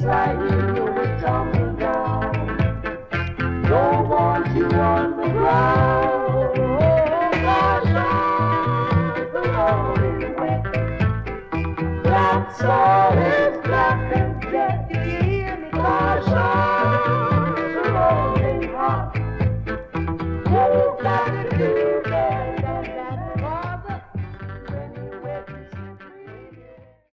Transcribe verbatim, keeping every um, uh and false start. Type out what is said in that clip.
sliding, you were tumbling down. Don't want you on the ground. Oh, gosh, I'm lonely with black soil is black and